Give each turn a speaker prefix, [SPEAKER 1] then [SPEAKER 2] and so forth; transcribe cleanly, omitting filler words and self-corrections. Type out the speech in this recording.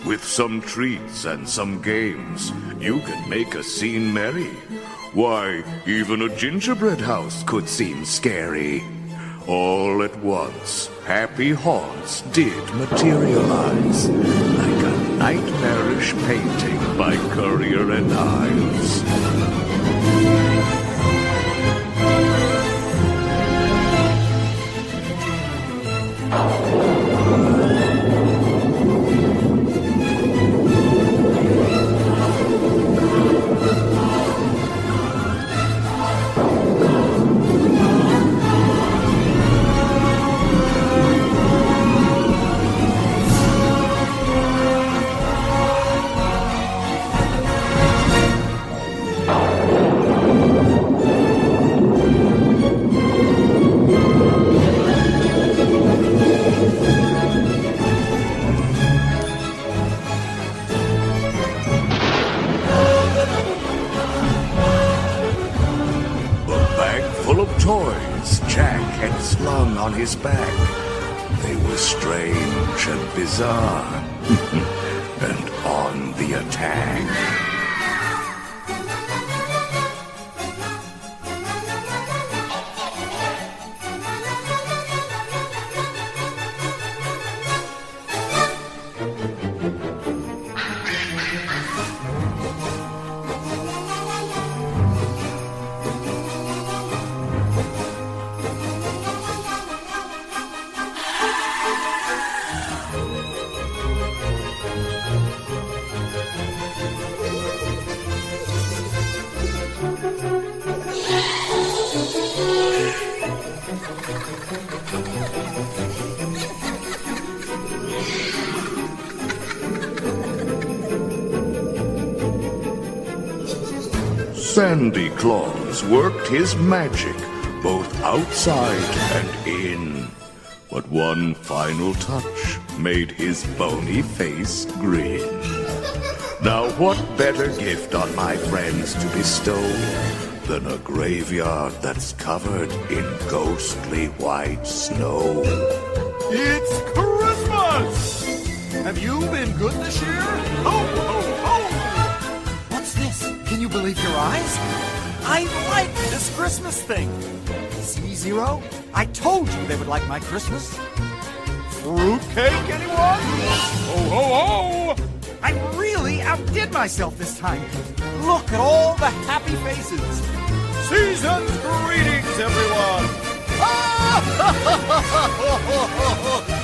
[SPEAKER 1] With some treats and some games, you can make a scene merry. Why, even a gingerbread house could seem scary. All at once, happy haunts did materialize, like a nightmarish painting by Currier and Ives. Toys Jack had slung on his back. They were strange and bizarre, and on the attack. Sandy Claus worked his magic both outside and in. But one final touch made his bony face grin. Now what better gift on my friends to bestow than a graveyard that's covered in ghostly white snow?
[SPEAKER 2] It's Christmas! Have you been good this year? Ho, ho, ho! What's this? Can you believe your eyes? I like this Christmas thing. See, Zero? I told you they would like my Christmas. Fruitcake, anyone? Ho, ho, ho! I really outdid myself this time. Look at all the happy faces. Season's greetings, everyone!